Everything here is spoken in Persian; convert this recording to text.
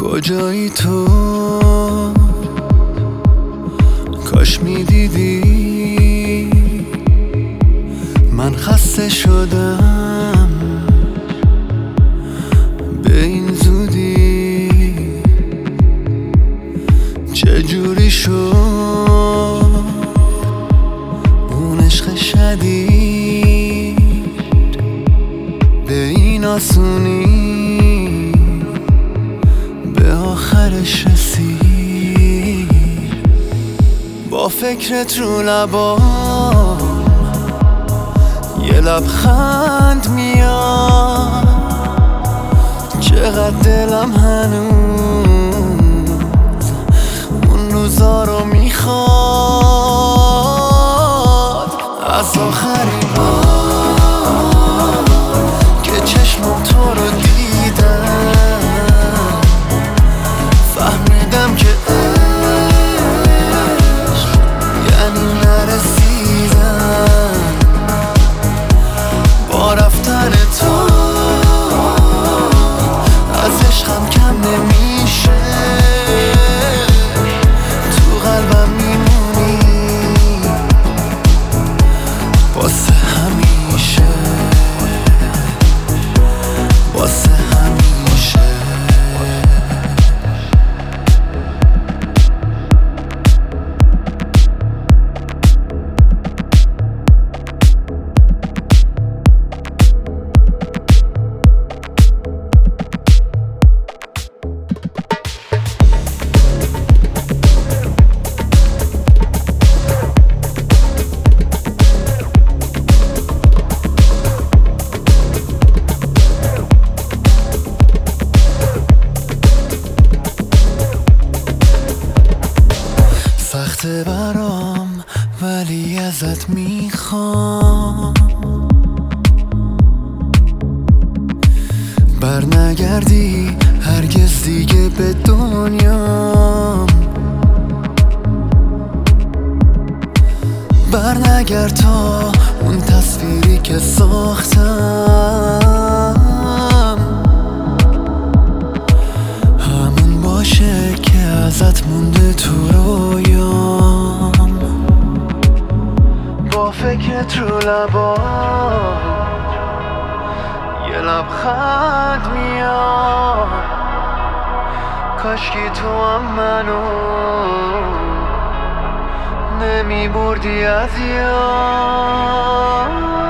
کجایی تو؟ کاش میدیدی من خسته شدم به این زودی. چجوری شد اون عشق شدید به این آسونی به آخرش رسید؟ با فکرت رو لبام یه لبخند میاد، چقدر دلم هنوز اون روزا رو میخواد. از آخرین بار که چشمم تو رو دیدم فهمیدم که عشق یعنی نرسیدن. با رفتن تو از عشقم کم نمیشه، تو قلبم میمونی واسه همیشه، واسه همیشه. سخته برام ولی ازت میخوام برنگردی هرگز دیگه به دنیام. برنگرد تا اون تصویری که ساختم همون باشه که ازت مونده تو رویام. با فکرت رو لبام یه لبخند میاد، کاشکی تو هم منو نمی بردی از یاد.